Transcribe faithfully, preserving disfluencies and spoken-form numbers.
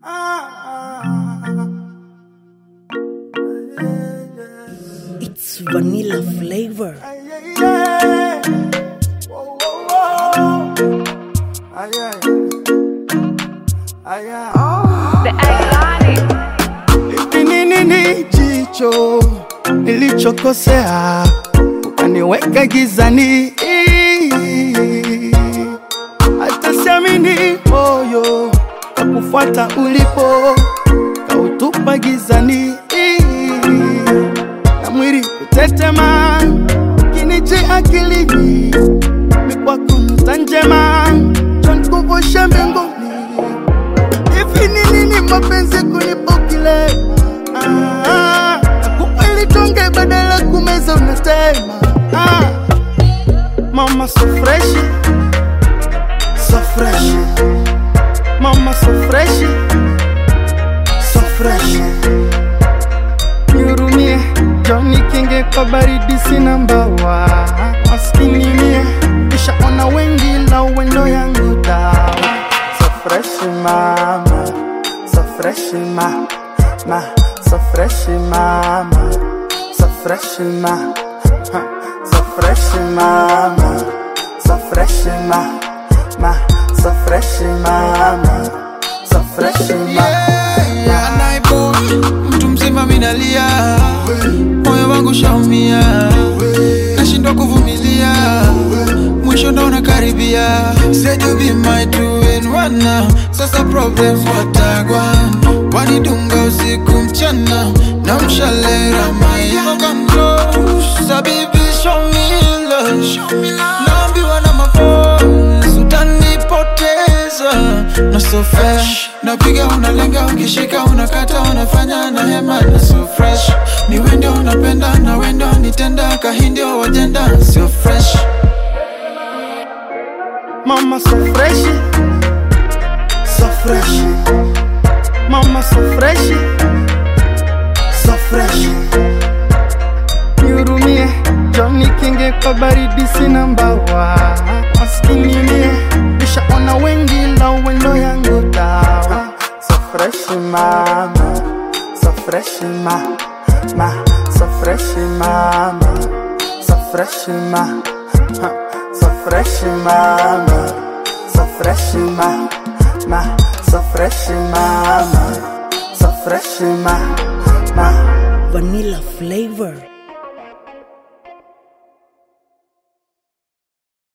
It's vanilla flavor. The iconic. Hivi nini ni jicho nilichokosea ukaniweka gizani, hata siamini moyo kakufuata ulipo kautupa gizani, na mwili kutetema kinije akilini mikwako mtanjema John kuvosha mbinguni. Hivi nini ni mapenzi kunipa kile ah, nakupeli tonge badala kumeza unatema ah. Mama so fresh, so fresh. Mama so fresh, so fresh. Nihurumie Johnny Kinge kwa baridi sina mbawa, maskini mie kisha ona wengi la uwendo yangu dawa. So fresh mama, so fresh ma, ma, so fresh mama, so fresh ma, ha, so fresh mama, so fresh ma, ma, so fresh mama, so fresh ma. Yeah, naibo, mtu mzima minalia, moyo wangu shaumia, nashindwa kuvumilia, mwisho ndo unakaribia. Said you be my two in one now, sasa problem watagwan, wanidunga usiku mchana, na mshalera maya close. So baby show me love, naambiwa na mafons, utanipoteza. Na so fresh, napiga unalenga, ukishika unakata, unafanya na hema. Na so fresh, ni wende unapenda na wende nitenda, kahindi wa wajenda. So fresh Mama so fresh, so fresh. Mama so fresh, so fresh. Nihurumie Johnny Kinge kwa baridi sina mbawa, maskini mie kisha ona wengi la uwendo yangu dawa. So fresh mama, so fresh ma, ma, so fresh mama, so fresh ma, ha, so fresh mama, so fresh ma, ma, so fresh mama, so fresh ma, ma. Vanilla flavor.